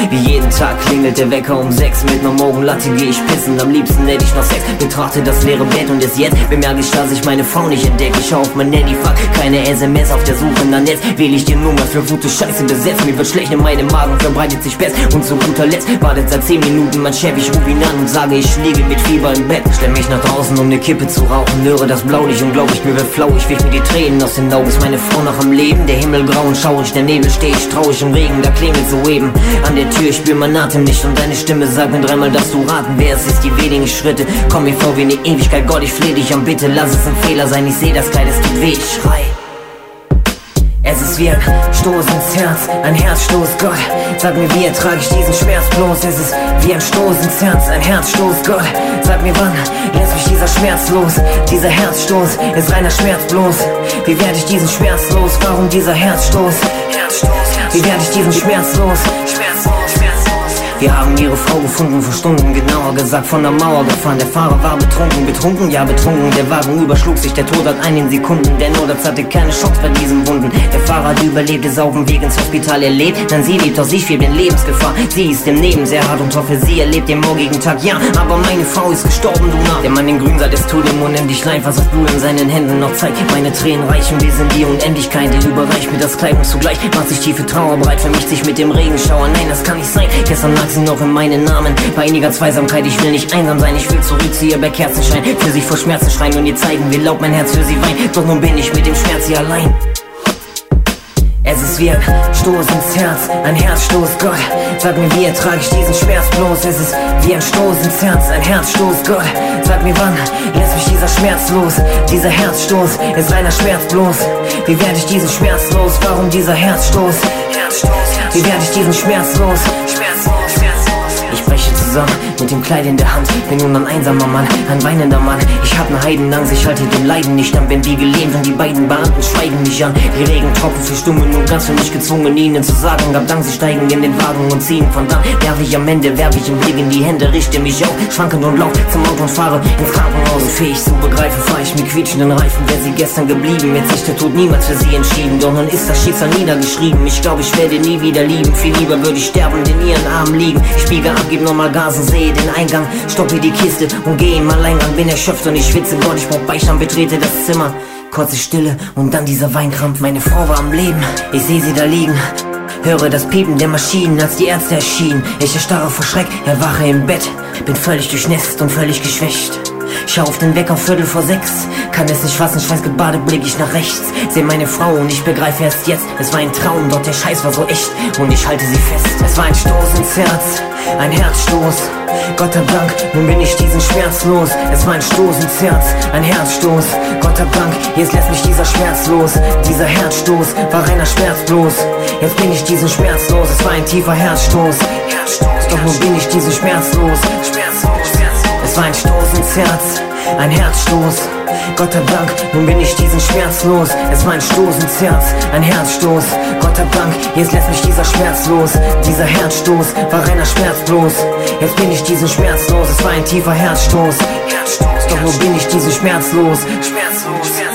Wie jeden Tag klingelt der Wecker um 6. Mit ner Morgenlatte geh ich pissen, am liebsten hätte ich noch Sex. Betrachte das leere Bett und es jetzt bemerke ich, dass ich meine Frau nicht entdecke. Ich schau auf mein Handy, fuck, keine SMS auf der Suche nach Netz. Wähl ich die Nummer für gute Scheiße besetzt. Mir wird schlecht in meinem Magen, verbreitet sich Pest. Und zu guter Letzt wartet seit 10 Minuten mein Chef. Ich ruf ihn an und sage, ich liege mit Fieber im Bett. Stell mich nach draußen, um ne Kippe zu rauchen. Höre das Blaulicht und glaub ich, mir wird flau. Ich wisch mir die Tränen aus den Augen. Ist meine Frau noch am Leben? Der Himmel grau und schaurig, der Nebel steh ich traurig im Regen. Da klingelt soeben an der Tür, ich spür mein Atem nicht. Und deine Stimme sagt mir dreimal, dass du raten wer es ist. Die wenigen Schritte, komm mir vor wie ne Ewigkeit. Gott, ich fleh dich an, bitte lass es ein Fehler sein. Ich seh das Kleid, es tut weh, ich schrei. Es ist wie ein Stoß ins Herz, ein Herzstoß, Gott. Sag mir, wie ertrage ich diesen Schmerz bloß? Es ist wie ein Stoß ins Herz, ein Herzstoß, Gott. Sag mir, wann lässt mich dieser Schmerz los? Dieser Herzstoß ist reiner Schmerz bloß. Wie werde ich diesen Schmerz los? Warum dieser Herzstoß? Wie werde ich diesen Schmerz los? Wir haben ihre Frau gefunden, vor Stunden, genauer gesagt von der Mauer gefahren. Der Fahrer war betrunken, ja betrunken. Der Wagen überschlug sich, der Tod hat einen in Sekunden. Der Notarzt hatte keine Chance bei diesen Wunden. Der Fahrer hat überlebt, ist auf dem Weg ins Hospital erlebt. Dann sie lebt, doch sie schwebt in Lebensgefahr. Sie ist im Leben sehr hart und hoffe, sie erlebt den morgigen Tag. Ja, aber meine Frau ist gestorben, du Narr. Der Mann in Grün sah, es tut ihm unendlich leid, was das Blut in seinen Händen noch zeigt. Meine Tränen reichen bis in die Unendlichkeit. Er überreicht mir das Kleid und zugleich macht sich tiefe Trauer breit. Vermischt sich mit dem Regenschauer, nein, das kann nicht sein. Gestern lag sie noch in meinen Namen. Bei einiger Zweisamkeit, ich will nicht einsam sein. Ich will zurück zu ihr bei Kerzenschein. Für sich vor Schmerzen schreien und ihr zeigen, wie laut mein Herz für sie weint. Doch nun bin ich mit dem Schmerz hier allein. Es ist wie ein Stoß ins Herz, ein Herzstoß, Gott. Sag mir, wie ertrage ich diesen Schmerz bloß? Es ist wie ein Stoß ins Herz, ein Herzstoß, Gott. Sag mir, wann lässt mich dieser Schmerz los? Dieser Herzstoß ist reiner Schmerz bloß. Wie werde ich diesen Schmerz los? Warum dieser Herzstoß? Wie werde ich diesen Schmerz los? Ich breche zusammen mit dem Kleid in der Hand. Bin nun ein einsamer Mann, ein weinender Mann. Ich hab ne Heidenangst, ich halte dem Leiden nicht an. Bin wie gelähmt und die beiden Beamten schweigen mich an. Die Regentropfen verstummen und ganz für mich gezwungen, ihnen zu sagen, gab Dank, sie steigen in den Wagen und ziehen von dann. Werf ich am Ende, werf ich im Blick in die Hände, richte mich auf, schwankend und laut zum Auto und fahre ins Krankenhaus. Unfähig zu begreifen, fahr ich mit quietschenden Reifen. Wäre sie gestern geblieben, hätte sich der Tod niemals für sie entschieden. Doch nun ist das Schicksal niedergeschrieben. Ich glaube, ich werde nie wieder lieben. Viel lieber würde ich sterbend in ihren Armen liegen. Ich biege ab, gib nochmal Gas und sehe den Eingang. Stoppe die Kiste und gehe im Alleingang. Bin erschöpft und ich schwitze, Gott, ich brauch Beistand. Betrete das Zimmer, kurze Stille und dann dieser Weinkrampf. Meine Frau war am Leben, ich sehe sie da liegen. Höre das Piepen der Maschinen, als die Ärzte erschienen. Ich erstarre vor Schreck, erwache im Bett. Bin völlig durchnässt und völlig geschwächt. Schau auf den Wecker, 5:45. Kann es nicht fassen, schweißgebadet blick ich nach rechts. Seh meine Frau und ich begreife erst jetzt, es war ein Traum, doch der Scheiß war so echt und ich halte sie fest. Es war ein Stoß ins Herz, ein Herzstoß. Gott hab Dank, nun bin ich diesen Schmerz los. Es war ein Stoß ins Herz, ein Herzstoß. Gott hab Dank, jetzt lässt mich dieser Schmerz los. Dieser Herzstoß war reiner Schmerz bloß. Jetzt bin ich diesen Schmerz los, es war ein tiefer Herzstoß. Doch nun bin ich diesen Schmerz los. Es war ein Stoß ins Herz, ein Herzstoß. Gott hab Dank, nun bin ich diesen Schmerz los. Es war ein Stoß ins Herz, ein Herzstoß. Gott hab Dank, jetzt lässt mich dieser Schmerz los. Dieser Herzstoß war reiner Schmerz bloß. Jetzt bin ich diesen Schmerz los, es war ein tiefer Herzstoß. Doch nun bin ich diesen Schmerz los.